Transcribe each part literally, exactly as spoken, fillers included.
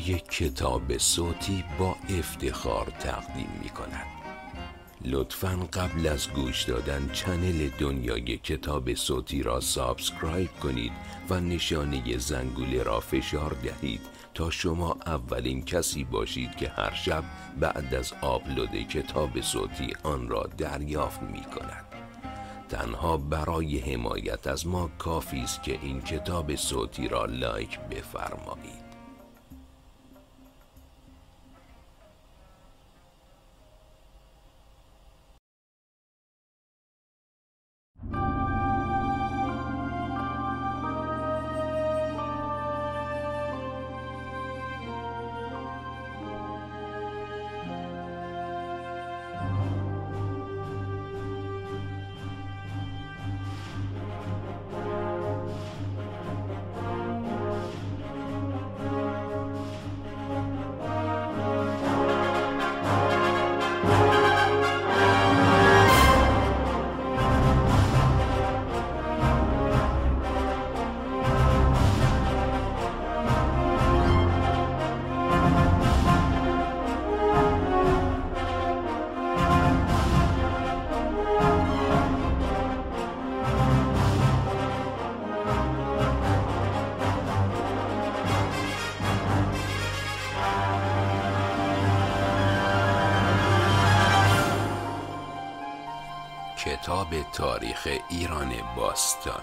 یک کتاب صوتی با افتخار تقدیم می کند. لطفاً قبل از گوش دادن چنل دنیای کتاب صوتی را سابسکرایب کنید و نشانه زنگوله را فشار دهید تا شما اولین کسی باشید که هر شب بعد از آپلود کتاب صوتی آن را دریافت می کند. تنها برای حمایت از ما کافی است که این کتاب صوتی را لایک بفرمایید. کتاب تاریخ ایران باستان،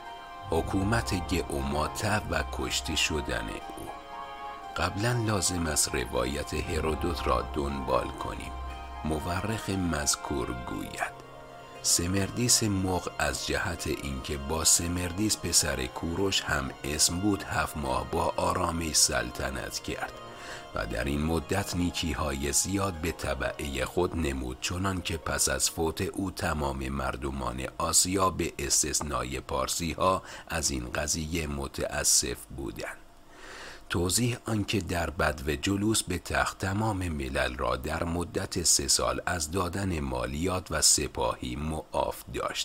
حکومت گئوماته و کشته شدن او. قبلا لازم است روایت هرودوت را دنبال کنیم. مورخ مذکور گوید سمردیس مغ از جهت اینکه با سمردیس پسر کوروش هم اسم بود هفت ماه با آرامی سلطنت کرد و در این مدت نیکی‌های زیاد به تبعه خود نمود، چنان که پس از فوت او تمام مردمان آسیا به استثنای پارسی ها از این قضیه متاسف بودند. توضیح آنکه در بدو جلوس به تخت تمام ملل را در مدت سه سال از دادن مالیات و سپاهی معاف داشت.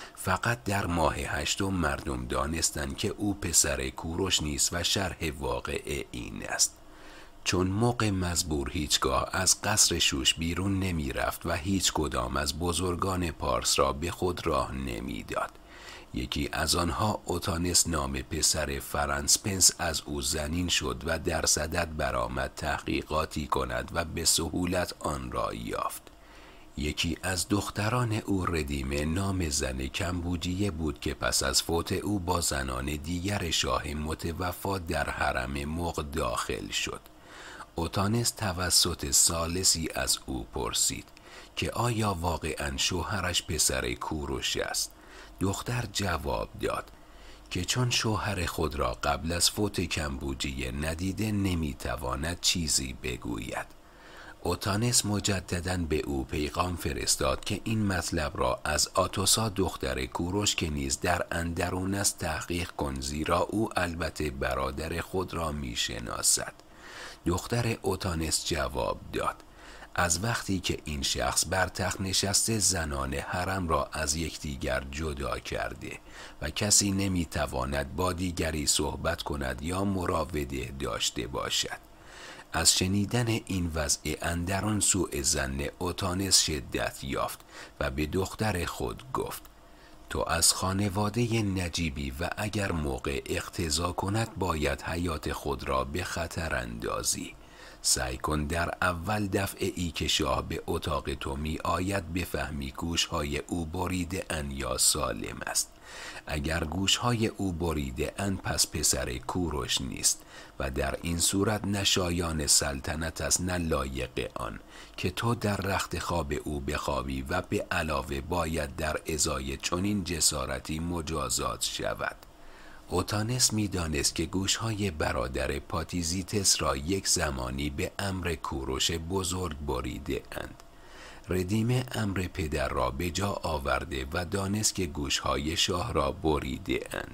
فقط در ماه هشتم مردم دانستند که او پسر کوروش نیست و شرح واقعه این است. چون موقع مزبور هیچگاه از قصر شوش بیرون نمی رفت و هیچ کدام از بزرگان پارس را به خود راه نمی داد. یکی از آنها اوتانس نام پسر فرانسپنس از او زنین شد و در صدد برآمد تحقیقاتی کند و به سهولت آن را یافت. یکی از دختران او ردیمه نام زن کمبوجیه بود که پس از فوت او با زنان دیگر شاه متوفا در حرم مغ داخل شد. اوتانس توسط ثالثی از او پرسید که آیا واقعاً شوهرش پسر کوروش است؟ دختر جواب داد که چون شوهر خود را قبل از فوت کمبوجیه ندیده نمیتواند چیزی بگوید. اوتانس مجدداً به او پیغام فرستاد که این مطلب را از آتوسا دختر کوروش که نیز در اندرون است تحقیق کن، زیرا او البته برادر خود را میشناسد. دختر اوتانس جواب داد از وقتی که این شخص بر تخت نشسته زنان حرم را از یکدیگر جدا کرده و کسی نمیتواند با دیگری صحبت کند یا مراوده داشته باشد. از شنیدن این وضع اندرون سوء ظن اوتانس شدت یافت و به دختر خود گفت تو از خانواده نجیبی و اگر موقع اقتضا کند باید حیات خود را به خطر اندازی. سعی کن در اول دفعه ای که شاه به اتاق تو می آید بفهمی گوشهای او بریده ان یا سالم است. اگر گوشهای او بریده ان پس پسر کوروش نیست و در این صورت نه شایان سلطنت است نه لایق آن که تو در رخت خواب او بخوابی و به علاوه باید در ازای چنین جسارتی مجازات شود. اوتانس می دانست که گوشهای برادر پاتیزیتس را یک زمانی به امر کوروش بزرگ بریده اند. ردیمه امر پدر را به جا آورده و دانست که گوشهای شاه را بریده اند.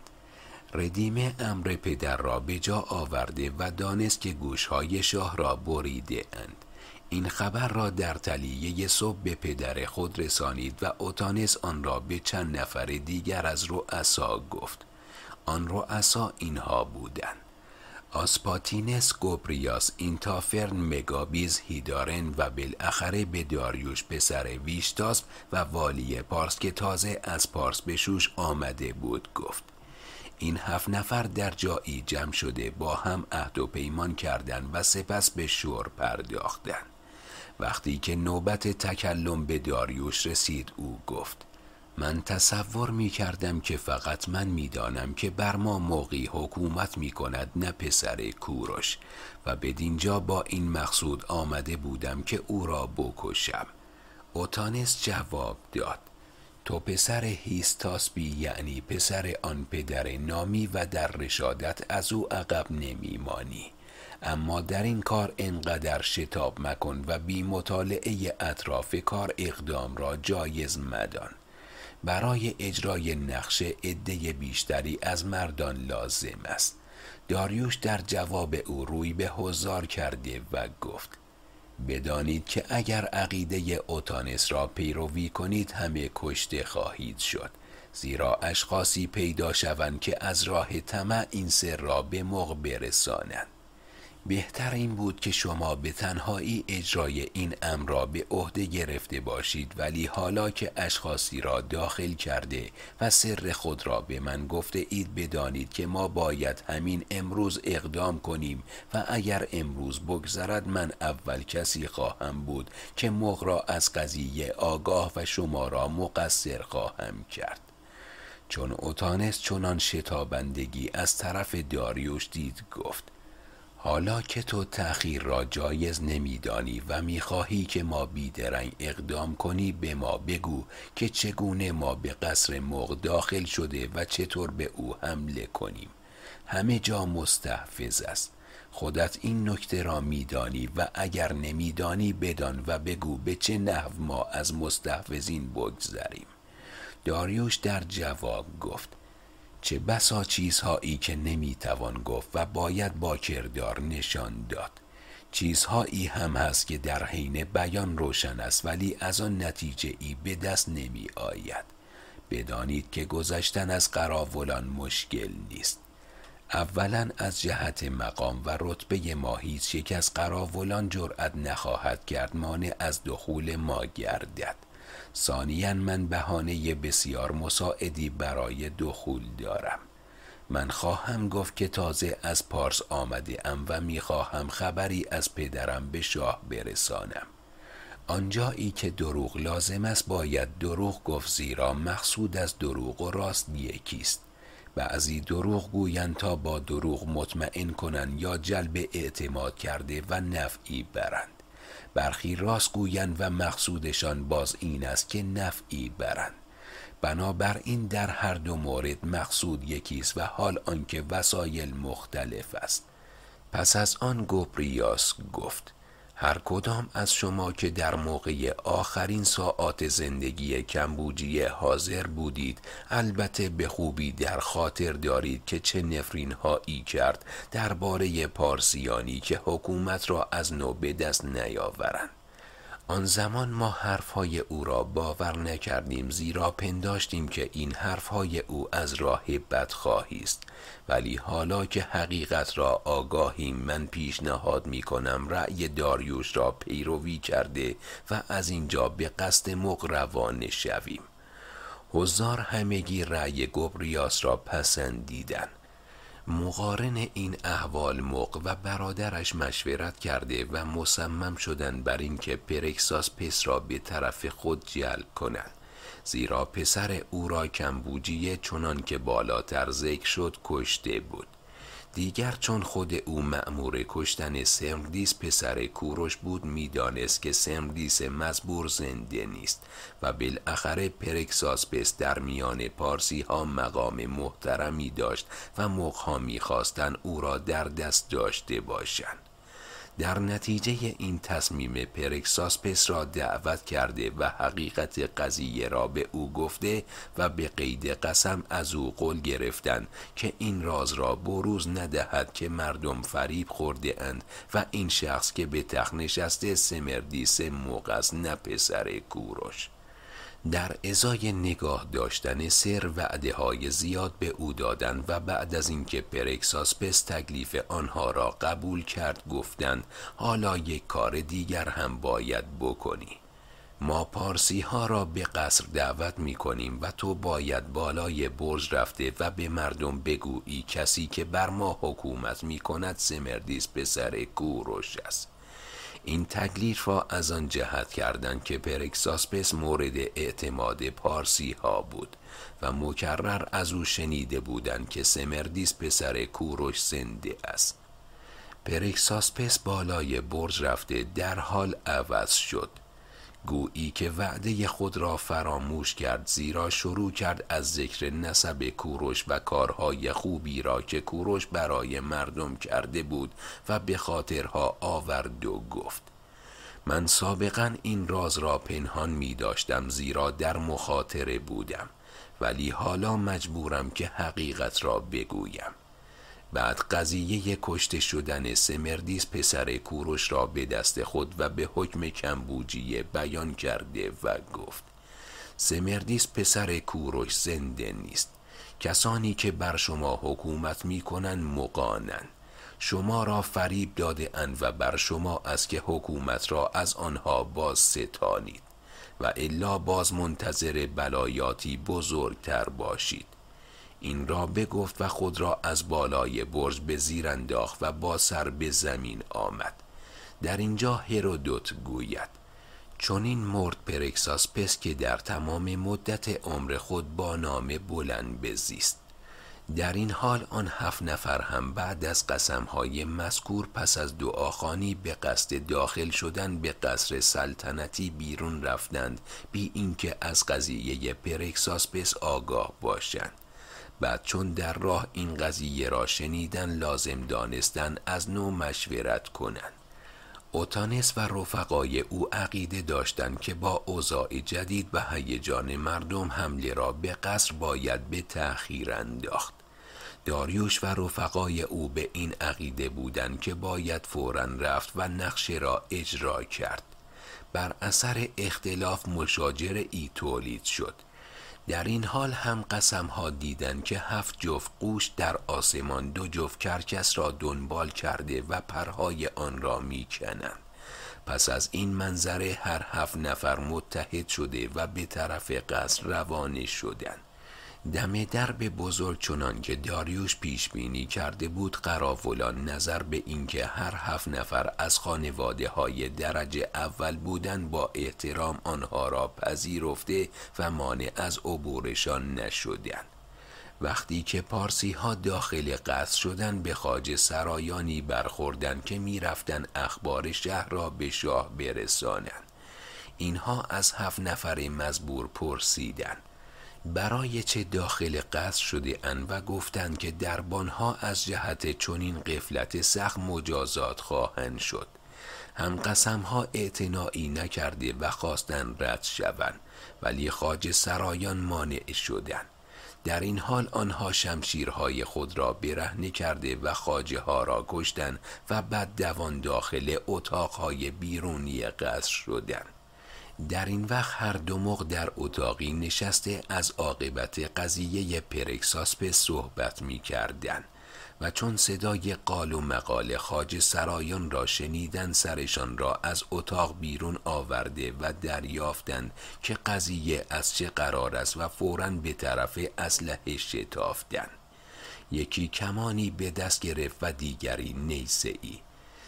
ردیمه امر پدر را به جا آورده و دانست که گوشهای شاه را بریده اند. این خبر را در تلیه صبح به پدر خود رسانید و اوتانس آن را به چند نفر دیگر از رؤسا گفت. آن رؤسا اینها بودند: آسپاتینس، گوبریاس، اینتافرن، مگابیز، هیدارن و بالاخره به داریوش پسر ویشتاسپ و والی پارس که تازه از پارس به شوش آمده بود گفت. این هفت نفر در جایی جمع شده با هم عهد و پیمان کردند و سپس به شور پرداختند. وقتی که نوبت تکلم به داریوش رسید او گفت: من تصور می کردم که فقط من می دانم که بر ما موقعی حکومت می کند نه پسر کوروش و بدینجا با این مقصود آمده بودم که او را بکشم. اوتانس جواب داد: تو پسر هیستاسپی، یعنی پسر آن پدر نامی و در رشادت از او عقب نمی مانی. اما در این کار انقدر شتاب مکن و بی مطالعه اطراف کار اقدام را جایز مدان. برای اجرای نقشه عده بیشتری از مردان لازم است. داریوش در جواب او روی به حضار کرده و گفت: بدانید که اگر عقیده اوتانس را پیروی کنید همه کشته خواهید شد، زیرا اشخاصی پیدا شوند که از راه طمع این سر را به موقع برسانند. بهتر این بود که شما به تنهایی اجرای این امر را به عهده گرفته باشید، ولی حالا که اشخاصی را داخل کرده و سر خود را به من گفته اید بدانید که ما باید همین امروز اقدام کنیم و اگر امروز بگذرد من اول کسی خواهم بود که موقع را از قضیه آگاه و شما را مقصر خواهم کرد. چون اوتانس چنان شتابندگی از طرف داریوش دید گفت: حالا که تو تأخیر را جایز نمیدانی و میخواهی که ما بیدرنگ اقدام کنی، به ما بگو که چگونه ما به قصر مغ داخل شده و چطور به او حمله کنیم. همه جا مستحفظ است. خودت این نکته را میدانی و اگر نمیدانی بدان و بگو به چه نحو ما از مستحفظین بگذریم. داریوش در جواب گفت: چه بسا چیزهایی که نمیتوان گفت و باید با کردار نشان داد. چیزهایی هم هست که در حین بیان روشن است ولی از آن نتیجه ای به دست نمی آید. بدانید که گذشتن از قراولان مشکل نیست. اولا از جهت مقام و رتبه ما هیچ یک از قراولان جرأت نخواهد کرد مانع از دخول ما گردد. ثانیاً من بهانه بسیار مساعدی برای دخول دارم. من خواهم گفت که تازه از پارس آمده ام و میخواهم خبری از پدرم به شاه برسانم. آنجایی که دروغ لازم است باید دروغ گفت، زیرا مقصود از دروغ و راست یکیست. بعضی دروغ گویند تا با دروغ مطمئن کنند یا جلب اعتماد کرده و نفعی برند. برخی راست گویند و مقصودشان باز این است که نفعی برند. بنابراین در هر دو مورد مقصود یکیست و حال آنکه وسایل مختلف است. پس از آن گوبریاس گفت: هر کدام از شما که در موقع آخرین ساعات زندگی کمبوجیه حاضر بودید البته به خوبی در خاطر دارید که چه نفرین هایی کرد درباره پارسیانی که حکومت را از نو به دست نیاورند. آن زمان ما حرفهای او را باور نکردیم، زیرا پنداشتیم که این حرفهای او از راه بدخواهی است. ولی حالا که حقیقت را آگاهیم من پیشنهاد می کنم رأی داریوش را پیروی کرده و از اینجا به قصد مغ روانه شویم. حضار همگی رأی گوبریاس را پسندیدند. مقارن این احوال مغ و برادرش مشورت کرده و مصمم شدند بر این که پرکساسپس را به طرف خود جلب کنند، زیرا پسر او را کمبوجیه چنان که بالاتر ذکر شد کشته بود. دیگر چون خود او مأمور کشتن سمردیس پسر کوروش بود میدانست که سمردیس مزبور زنده نیست و بالاخره پرکساسپس در میان پارسی ها مقام محترمی داشت و مغها میخواستن او را در دست داشته باشند. در نتیجه این تصمیم پرکساسپس را دعوت کرده و حقیقت قضیه را به او گفته و به قید قسم از او قول گرفتند که این راز را بروز ندهد که مردم فریب خورده اند و این شخص که به تخت نشسته سمردیس مغ است نه پسر کوروش. در ازای نگاه داشتن سر وعده های زیاد به او دادند و بعد از اینکه پرکساسپس تکلیف آنها را قبول کرد گفتند حالا یک کار دیگر هم باید بکنی. ما پارسی ها را به قصر دعوت می کنیم و تو باید بالای برج رفته و به مردم بگویی کسی که بر ما حکومت می کند سمردیس پسر کوروش است. این تکلیف را از آن جهت کردند که پرکساسپس مورد اعتماد پارسی ها بود و مکرر از او شنیده بودند که سمردیس پسر کوروش زنده است. پرکساسپس بالای برج رفته در حال عوض شد، گویی که وعده خود را فراموش کرد، زیرا شروع کرد از ذکر نسب کوروش و کارهای خوبی را که کوروش برای مردم کرده بود و به خاطرها آورد و گفت من سابقا این راز را پنهان می داشتم زیرا در مخاطره بودم، ولی حالا مجبورم که حقیقت را بگویم. بعد قضیه کشته شدن سمردیس پسر کوروش را به دست خود و به حکم کمبوجیه بیان کرده و گفت سمردیس پسر کوروش زنده نیست. کسانی که بر شما حکومت می کنند مقانند. شما را فریب داده اند و بر شما است که حکومت را از آنها باز ستانید و الا باز منتظر بلایاتی بزرگتر باشید. این را بگفت و خود را از بالای برج به زیر انداخت و با سر به زمین آمد. در اینجا هرودوت گوید چون این مرد پرکساسپس که در تمام مدت عمر خود با نام بلند بزیست. در این حال آن هفت نفر هم بعد از قسمهای مذکور پس از دعاخوانی به قصد داخل شدن به قصر سلطنتی بیرون رفتند بی اینکه از قضیه پرکساسپس آگاه باشند. بعد چون در راه این قضیه را شنیدن لازم دانستن از نو مشورت کنند. اوتانس و رفقای او عقیده داشتند که با اوضاع جدید و هیجان مردم حمله را به قصر باید به تأخیر انداخت. داریوش و رفقای او به این عقیده بودند که باید فوراً رفت و نقشه را اجرا کرد. بر اثر اختلاف مشاجره تولید شد. در این حال هم قسم ها دیدند که هفت جفت قوش در آسمان دو جفت کرکس را دنبال کرده و پرهای آن را می کنند. پس از این منظره هر هفت نفر متحد شده و به طرف قصر روانه شدند. دم درب بزرگ چنان که داریوش پیش بینی کرده بود قراولان نظر به اینکه هر هفت نفر از خانواده های درجه اول بودند با احترام آنها را پذیرفته و مانع از عبورشان نشدند. وقتی که پارسی ها داخل قصر شدند به خواجه سرایانی برخوردند که می رفتند اخبار شهر را به شاه برسانند. اینها از هفت نفر مزبور پرسیدند برای چه داخل قصر شده اند و گفتند که دربانها از جهت چنین غفلت سخت مجازات خواهند شد. هم قسمها اعتنایی نکرده و خواستند رد شوند، ولی خواجه سرایان مانع شدند. در این حال آنها شمشیرهای خود را برهنه کرده و خواجه ها را کشتند و بعد دوان داخل اتاقهای بیرونی قصر شدند. در این وقت هر دو مغ در اتاقی نشسته از عاقبت قضیه پرکساسپس صحبت می کردن و چون صدای قال و مقال خواجه سرایان را شنیدن سرشان را از اتاق بیرون آورده و دریافتند که قضیه از چه قرار است و فوراً به طرف اسلحه شتافتند. یکی کمانی به دست گرفت و دیگری نیزه ای.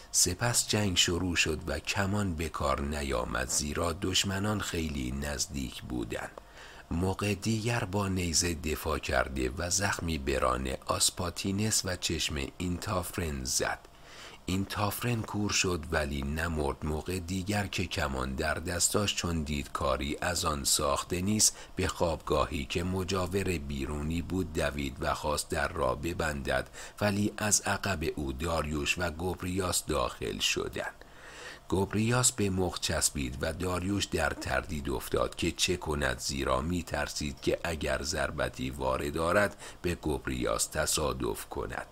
سپس جنگ شروع شد و کمان به کار نیامد زیرا دشمنان خیلی نزدیک بودند. موقع دیگر با نیزه دفاع کرده و زخمی بران آسپاتینس و چشم اینتافرن زد. اینتافرن کور شد ولی نمرد. موقع دیگر که کمان در دستاش چون دید کاری از آن ساخته نیست به خوابگاهی که مجاور بیرونی بود دوید و خواست در را ببندد، ولی از عقب او داریوش و گوبریاس داخل شدند. گوبریاس به مخ چسبید و داریوش در تردید افتاد که چه کند زیرا می ترسید که اگر ضربتی وارد آرد به گوبریاس تصادف کند.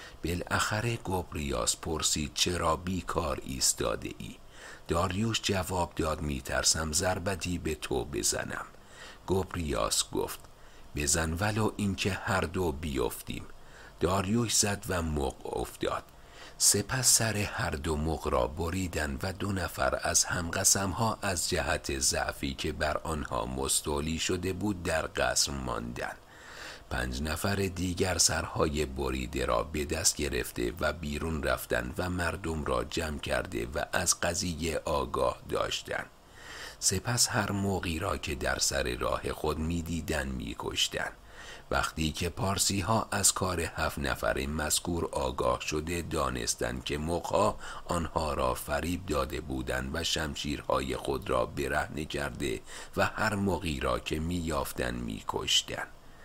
بالاخره گوبریاس پرسید چرا بیکار ایستاده ای؟ داریوش جواب داد می ترسم ضربتی به تو بزنم. گوبریاس گفت بزن ولو اینکه هر دو بیفتیم. داریوش زد و مغ افتاد. سپس سر هر دو مغ را بریدند و دو نفر از همقسمها از جهت ضعفی که بر آنها مستولی شده بود در قصر ماندند. پنج نفر دیگر سرهای بریده را به دست گرفته و بیرون رفتند و مردم را جمع کرده و از قضیه آگاه داشتند. سپس هر موقعی را که در سر راه خود می دیدن می کشتن. وقتی که پارسی ها از کار هفت نفر مذکور آگاه شده دانستند که مغها آنها را فریب داده بودند و شمشیرهای خود را برهنه کرده و هر موقعی را که می یافتن می کشتن.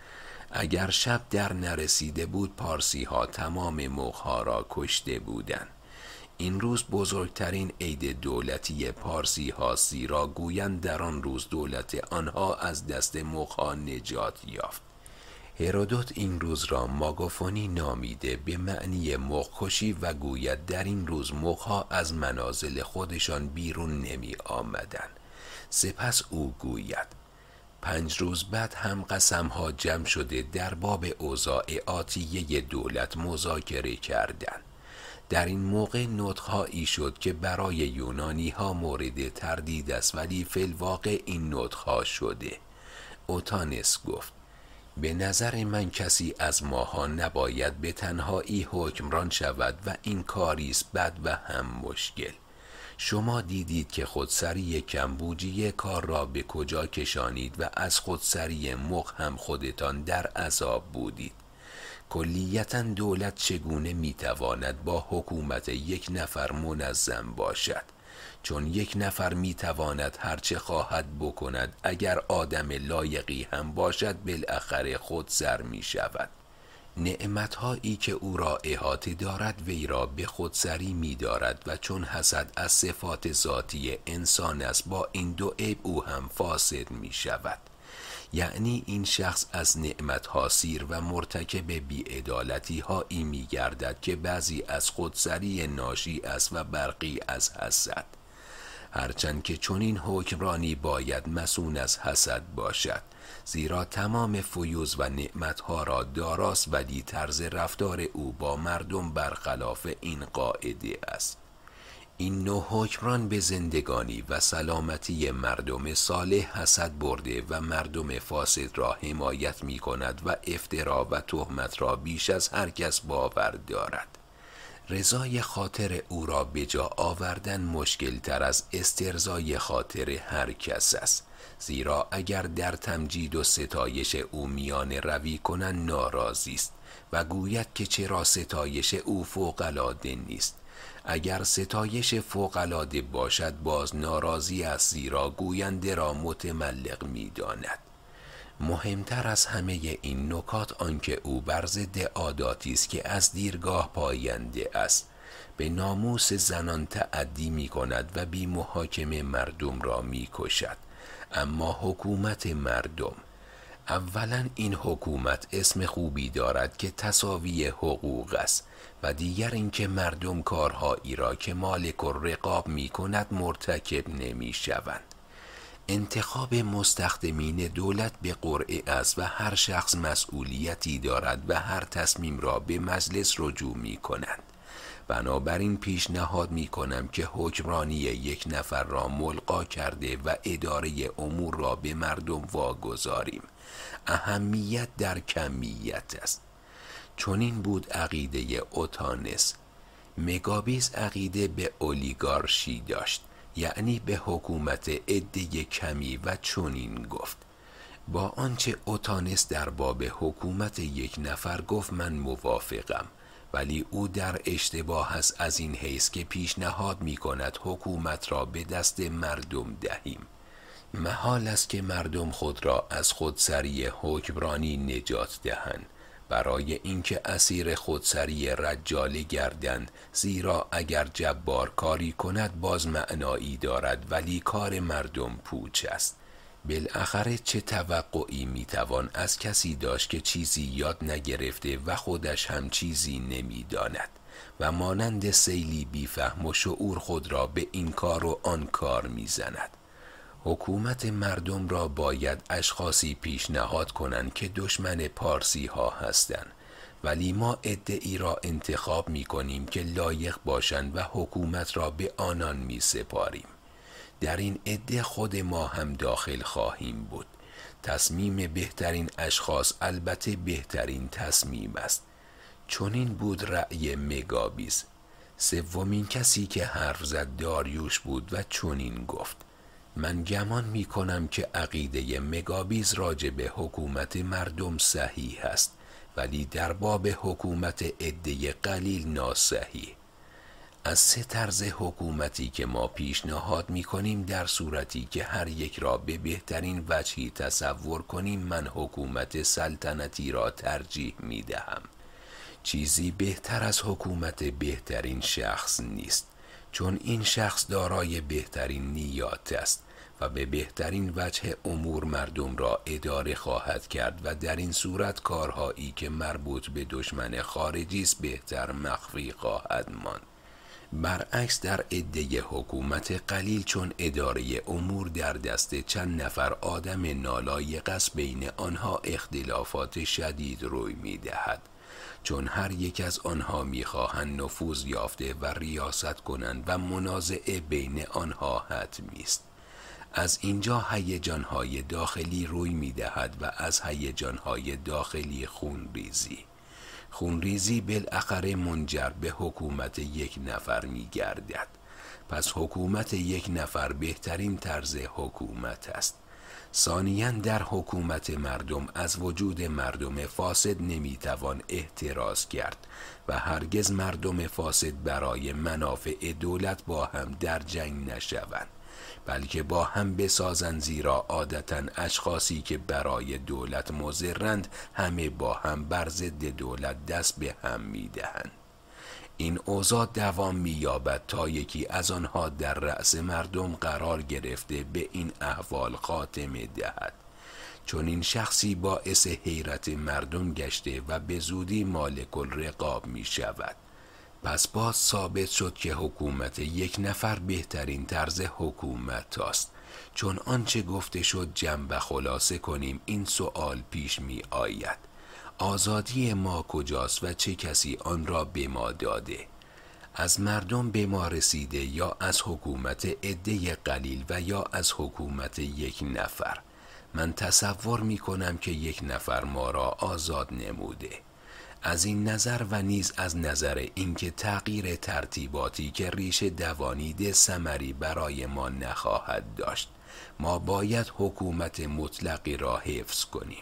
اگر شب در نرسیده بود پارسی ها تمام مغها را کشته بودند. این روز بزرگترین عید دولتی پارسی ها، زیرا گویند در آن روز دولت آنها از دست مغها نجات یافت. هرودوت این روز را ماگوفونی نامیده به معنی مغ کشی و گوید در این روز مغها از منازل خودشان بیرون نمی آمدن. سپس او گوید پنج روز بعد هم قسم ها جمع شده در باب اوضاع آتیه دولت مذاکره کردند. در این موقع نطق‌هایی شد که برای یونانی ها مورد تردید است، ولی فی الواقع این نطق‌ها شده. اوتانس گفت به نظر من کسی از ماها نباید به تنهایی حکمران شود و این کاریست بد و هم مشکل. شما دیدید که خودسری کمبوجی کار را به کجا کشانید و از خودسری مغ هم خودتان در عذاب بودید. کلیتاً دولت چگونه میتواند با حکومت یک نفر منظم باشد؟ چون یک نفر میتواند هرچه خواهد بکند، اگر آدم لایقی هم باشد بالاخره خود سر میشود. نعمتهایی که او را احاطه دارد وی را به خودسری می دارد و چون حسد از صفات ذاتی انسان است با این دو عیب او هم فاسد می شود. یعنی این شخص از نعمتها سیر و مرتکب بی‌عدالتی هایی می گردد که بعضی از خودسری ناشی است و برقی از حسد. هرچند که چنین حکمرانی باید مصون از حسد باشد، زیرا تمام فیوض و نعمتها را داراست، ولی طرز رفتار او با مردم برخلاف این قاعده است. این نوع حکمران به زندگانی و سلامتی مردم صالح حسد برده و مردم فاسد را حمایت می کند و افترا و تهمت را بیش از هر کس باور دارد. رضای خاطر او را به جا آوردن مشکل تر از استرضای خاطر هر کس است، زیرا اگر در تمجید و ستایش او میان روی کنن ناراضی است و گوید که چرا ستایش او فوق‌العاده نیست. اگر ستایش فوق‌العاده باشد باز ناراضی است، زیرا گوینده را متملق می‌داند. مهمتر از همه این نکات آنکه او بر ضد عاداتی است که از دیرگاه پاینده است. به ناموس زنان تعدی می کند و بی محاکمه مردم را می کشد. اما حکومت مردم، اولا این حکومت اسم خوبی دارد که تساوی حقوق است و دیگر اینکه مردم کارهایی را که مالک الرقاب می کند مرتکب نمی شوند. انتخاب مستخدمین دولت به قرعه است و هر شخص مسئولیتی دارد و هر تصمیم را به مجلس رجوع می کنند. بنابراین پیشنهاد می کنم که حکمرانی یک نفر را ملقا کرده و اداره امور را به مردم واگذاریم. اهمیت در کمیت است. چون این بود عقیده اوتانس. مگابیس عقیده به اولیگارشی داشت، یعنی به حکومت عده کمی، و چنین گفت. با آنچه اوتانس در باب حکومت یک نفر گفت من موافقم، ولی او در اشتباه است از این حیث که پیشنهاد می کند حکومت را به دست مردم دهیم. محال است که مردم خود را از خودسری حکمرانی نجات دهند برای اینکه اسیر خودسری رجاله گردند، زیرا اگر جبار کاری کند باز معنایی دارد ولی کار مردم پوچ است. بالاخره چه توقعی میتوان از کسی داشت که چیزی یاد نگرفته و خودش هم چیزی نمیداند و مانند سیلی بیفهم و شعور خود را به این کار و آن کار میزند. حکومت مردم را باید اشخاصی پیشنهاد کنند که دشمن پارسی ها هستند، ولی ما عده‌ای را انتخاب می کنیم که لایق باشند و حکومت را به آنان می سپاریم. در این عده خود ما هم داخل خواهیم بود. تصمیم بهترین اشخاص البته بهترین تصمیم است. چنین بود رأی مگابیز. سومین کسی که حرف زد داریوش بود و چنین گفت: من گمان می کنم که عقیده مگابیز راجع به حکومت مردم صحیح است، ولی در باب حکومت عده قلیل ناصحیح. از سه طرز حکومتی که ما پیشنهاد می کنیم در صورتی که هر یک را به بهترین وجهی تصور کنیم، من حکومت سلطنتی را ترجیح می دهم. چیزی بهتر از حکومت بهترین شخص نیست، چون این شخص دارای بهترین نیات است و به بهترین وجه امور مردم را اداره خواهد کرد و در این صورت کارهایی که مربوط به دشمن خارجی است بهتر مخفی خواهد ماند. برعکس در عده حکومت قلیل، چون اداره امور در دست چند نفر آدم نالایق است، بین آنها اختلافات شدید روی می دهد، چون هر یک از آنها می خواهند نفوذ یافته و ریاست کنند و منازعه بین آنها حتمی است. از اینجا هیجان‌های داخلی روی می دهد و از هیجان‌های داخلی خونریزی. خونریزی بالاخره منجر به حکومت یک نفر می گردد. پس حکومت یک نفر بهترین طرز حکومت است. ثانیاً در حکومت مردم از وجود مردم فاسد نمی توان احتراز کرد و هرگز مردم فاسد برای منافع دولت با هم در جنگ نشوند، بلکه با هم بسازند، زیرا عادتاً اشخاصی که برای دولت مضرند همه با هم بر ضد دولت دست به هم می دهند. این اوضاع دوام می یابد تا یکی از آنها در رأس مردم قرار گرفته به این احوال خاتمه دهد، چون این شخصی باعث حیرت مردم گشته و به زودی مالک الرقاب می شود. پس باز ثابت شد که حکومت یک نفر بهترین طرز حکومت است. چون آنچه گفته شد جمع و خلاصه کنیم، این سوال پیش می آید: آزادی ما کجاست و چه کسی آن را به ما داده؟ از مردم به ما رسیده یا از حکومت عده قلیل و یا از حکومت یک نفر؟ من تصور می کنم که یک نفر ما را آزاد نموده. از این نظر و نیز از نظر اینکه تغییر ترتیباتی که ریشه دوانیده ثمری برای ما نخواهد داشت، ما باید حکومت مطلقی را حفظ کنیم.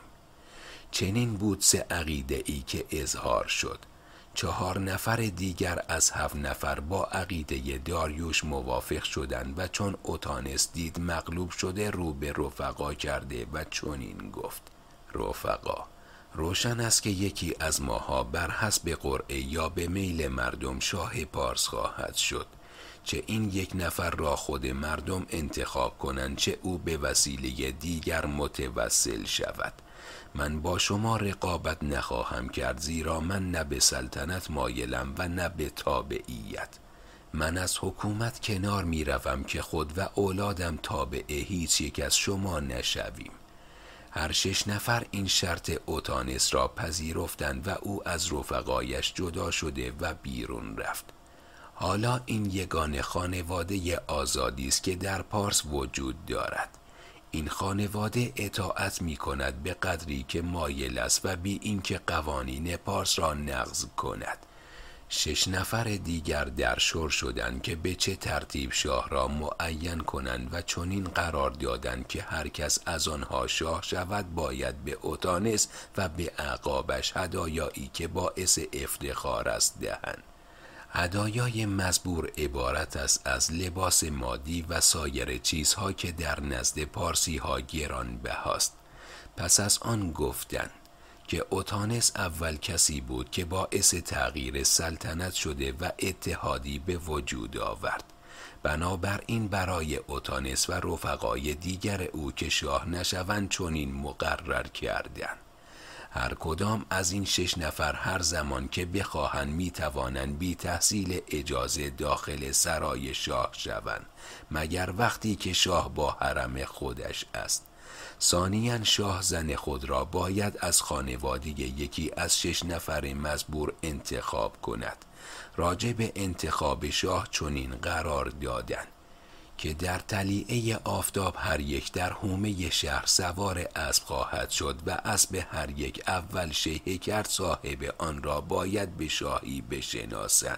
چنین بود سه عقیده ای که اظهار شد. چهار نفر دیگر از هفت نفر با عقیده داریوش موافق شدند و چون اوتانس دید مغلوب شده، رو به رفقا کرده و چنین گفت: رفقا، روشن است که یکی از ماها بر حسب قرعه یا به میل مردم شاه پارس خواهد شد. چه این یک نفر را خود مردم انتخاب کنند، چه او به وسیله دیگر متوسل شود. من با شما رقابت نخواهم کرد، زیرا من نه به سلطنت مایلم و نه به تابعیت. من از حکومت کنار می روم که خود و اولادم تابع هیچ یک از شما نشویم. هر شش نفر این شرط اوتانس را پذیرفتند و او از رفقایش جدا شده و بیرون رفت. حالا این یگانه خانواده آزادی است که در پارس وجود دارد. این خانواده اطاعت می کند به قدری که مایل است و بی اینکه قوانین پارس را نقض کند. شش نفر دیگر در شور شدند که به چه ترتیب شاه را معین کنند و چنین قرار دادند که هر کس از آنها شاه شود باید به اوتانس و به اعقابش هدایایی که باعث افتخار است دهند. هدایای مزبور عبارت است از لباس مادی و سایر چیزها که در نزد پارسی ها گران بهاست. پس از آن گفتند که اوتانس اول کسی بود که باعث تغییر سلطنت شده و اتحادی به وجود آورد. بنابراین برای اوتانس و رفقای دیگر او که شاه نشوند چنین مقرر کردند: هر کدام از این شش نفر هر زمان که بخواهند می توانند بی تحصیل اجازه داخل سرای شاه شوند، مگر وقتی که شاه با حرم خودش است. ثانیاً شاه زن خود را باید از خانواده یکی از شش نفر مزبور انتخاب کند. راجع به انتخاب شاه چنین قرار دادند که در طلیعه آفتاب هر یک در حومه شهر سوار اسب خواهد شد و اسب هر یک اول شیهه کرد صاحب آن را باید به شاهی بشناسند.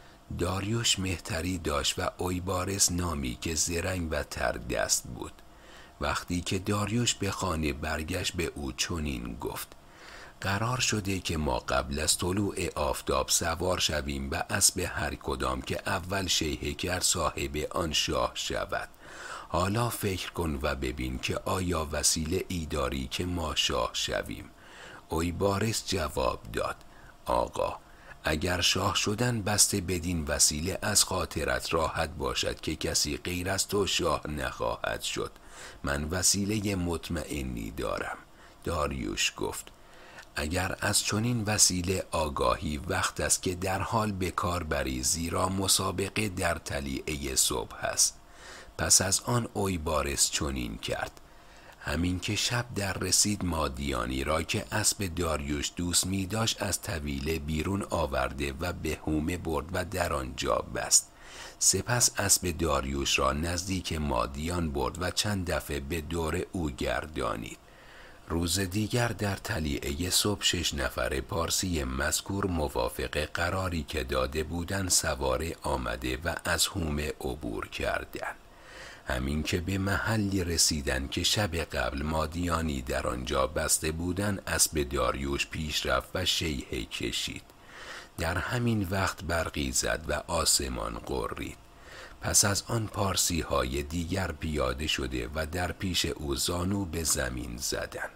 داریوش مهتری داشت و اویبارس نامی که زرنگ و تردست بود. وقتی که داریوش به خانه برگشت به او چنین گفت: قرار شده که ما قبل از طلوع آفتاب سوار شویم و اسب هر کدام که اول شیهه کرد صاحب آن شاه شود. حالا فکر کن و ببین که آیا وسیله ای داری که ما شاه شویم؟ اویبارس جواب داد: آقا، اگر شاه شدن بسته بدین وسیله از خاطرت راحت باشد که کسی غیر از تو شاه نخواهد شد. من وسیله مطمئنی دارم. داریوش گفت: اگر از چنین وسیله آگاهی وقت است که در حال به کار بری، زیرا مسابقه در طلیعه صبح است. پس از آن اویبارس چنین کرد. همین که شب در رسید، مادیانی را که اسب داریوش دوست می داشت از طویله بیرون آورده و به حومه برد و در آنجا بست. سپس اسب داریوش را نزدیک مادیان برد و چند دفعه به دور او گردانید. روز دیگر در طلیعه صبح شش نفر پارسی مذکور موافق قراری که داده بودند سوار آمده و از حومه عبور کردند. همین که به محلی رسیدن که شب قبل مادیانی در آنجا بسته بودند، اسب داریوش پیش رفت و شیهه کشید. در همین وقت برقی زد و آسمان غرید. پس از آن پارسی های دیگر پیاده شده و در پیش او زانو به زمین زدند.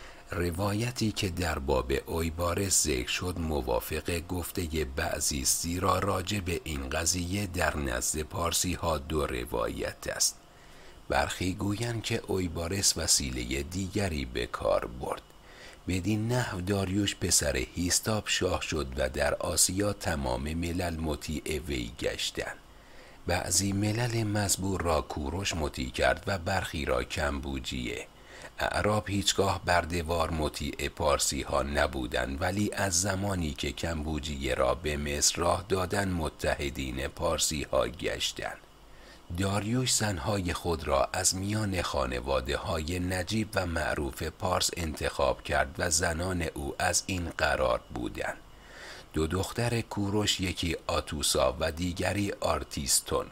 روایتی که در باب اویبارس ذکر شد موافق گفته بعضی است، زیرا راجع به این قضیه در نزد پارسی ها دو روایت است. برخی گویند که اویبارس وسیله دیگری به کار برد. بدین نحو داریوش پسر هیستاب شاه شد و در آسیا تمام ملل مطیع وی گشتند. بعضی ملل مزبور را کوروش مطیع کرد و برخی را کمبوجیه. اعراب هیچگاه بردهوار مطیع پارسی ها نبودند، ولی از زمانی که کمبوجیه را به مصر راه دادن متحدین پارسی ها گشتند. داریوش زنهای خود را از میان خانواده های نجیب و معروف پارس انتخاب کرد و زنان او از این قرار بودند: دو دختر کوروش، یکی آتوسا و دیگری آرتیستون.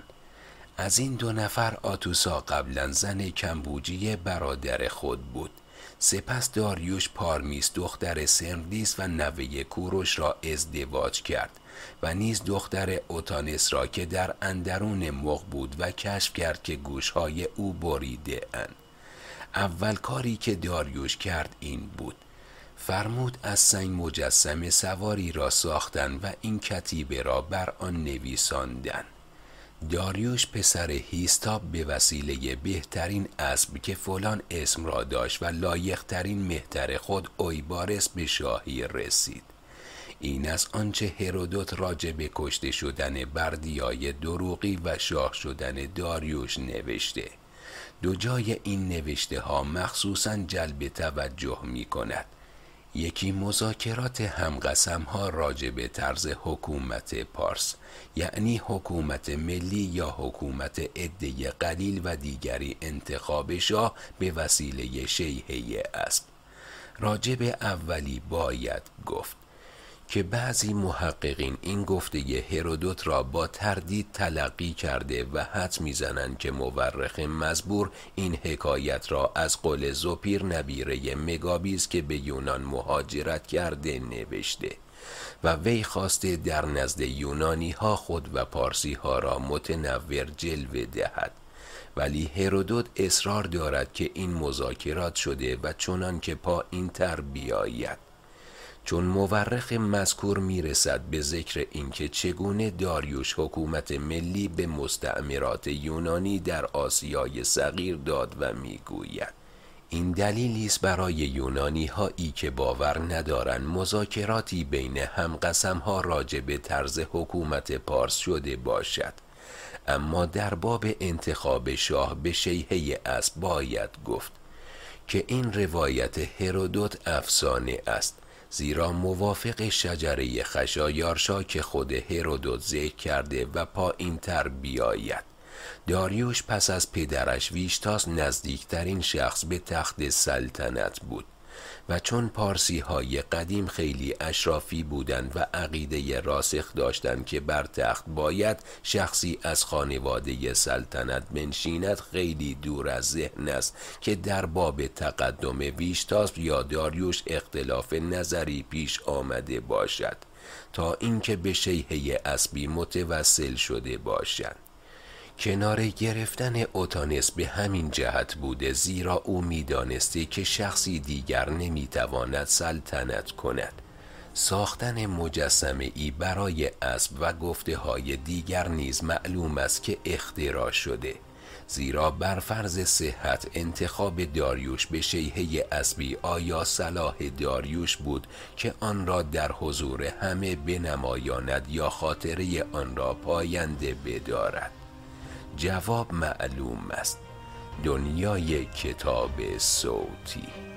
از این دو نفر آتوسا قبلا زن کمبوجیه برادر خود بود. سپس داریوش پارمیس دختر سرندیس و نوه کوروش را ازدواج کرد و نیز دختر اوتانس را که در اندرون مغ بود و کشف کرد که گوشهای او بریده اند. اول کاری که داریوش کرد این بود: فرمود از سنگ مجسمه سواری را ساختن و این کتیبه را بر آن نویساندن. داریوش پسر هیستاب به وسیله بهترین اسب که فلان اسم را داشت و لایق‌ترین مهتر خود اویبارس به شاهی رسید. این از آنچه هرودوت راجع به کشته شدن بردیای دروغی و شاه شدن داریوش نوشته. دو جای این نوشته ها مخصوصاً جلب توجه می کند. یکی مذاکرات همقسم ها راجع به طرز حکومت پارس، یعنی حکومت ملی یا حکومت عده قلیل، و دیگری انتخاب شاه به وسیله شیهه اسب. راجع به اولی باید گفت که بعضی محققین این گفته هرودوت را با تردید تلقی کرده و حدس میزنند که مورخ مزبور این حکایت را از قول زوپیر نبیره مگابیز که به یونان مهاجرت کرده نوشته و وی خواسته در نزد یونانی ها خود و پارسی ها را متنور جلوه دهد. ولی هرودوت اصرار دارد که این مذاکرات شده و چنان که پا این تر بیاید. چون مورخ مذکور میرسد به ذکر اینکه چگونه داریوش حکومت ملی به مستعمرات یونانی در آسیای صغیر داد و میگوید: این دلیلی است برای یونانی هایی که باور ندارند مذاکراتی بین همقسم ها راجع به طرز حکومت پارس شده باشد. اما در باب انتخاب شاه به شیهه اسب باید گفت که این روایت هرودوت افسانه است، زیرا موافق شجره خشایارشا که خود هرودوت ذکر کرده و پایین تر بیاید، داریوش پس از پدرش ویشتاس نزدیکترین شخص به تخت سلطنت بود و چون پارسی های قدیم خیلی اشرافی بودند و عقیده راسخ داشتند که بر تخت باید شخصی از خانواده سلطنت بنشیند، خیلی دور از ذهن است که در باب تقدم ویشتاس یا داریوش اختلاف نظری پیش آمده باشد تا اینکه به شیهه اسبی متوسل شده باشند. کنار گرفتن اوتانس به همین جهت بوده، زیرا او می‌دانسته که شخصی دیگر نمیتواند سلطنت کند. ساختن مجسمه ای برای اسب و گفته های دیگر نیز معلوم است که اختراع شده، زیرا بر فرض صحت انتخاب داریوش به شیهه اسبی آیا صلاح داریوش بود که آن را در حضور همه بنمایاند یا خاطره آن را پاینده بدارد؟ جواب معلوم است: دنیای کتاب صوتی.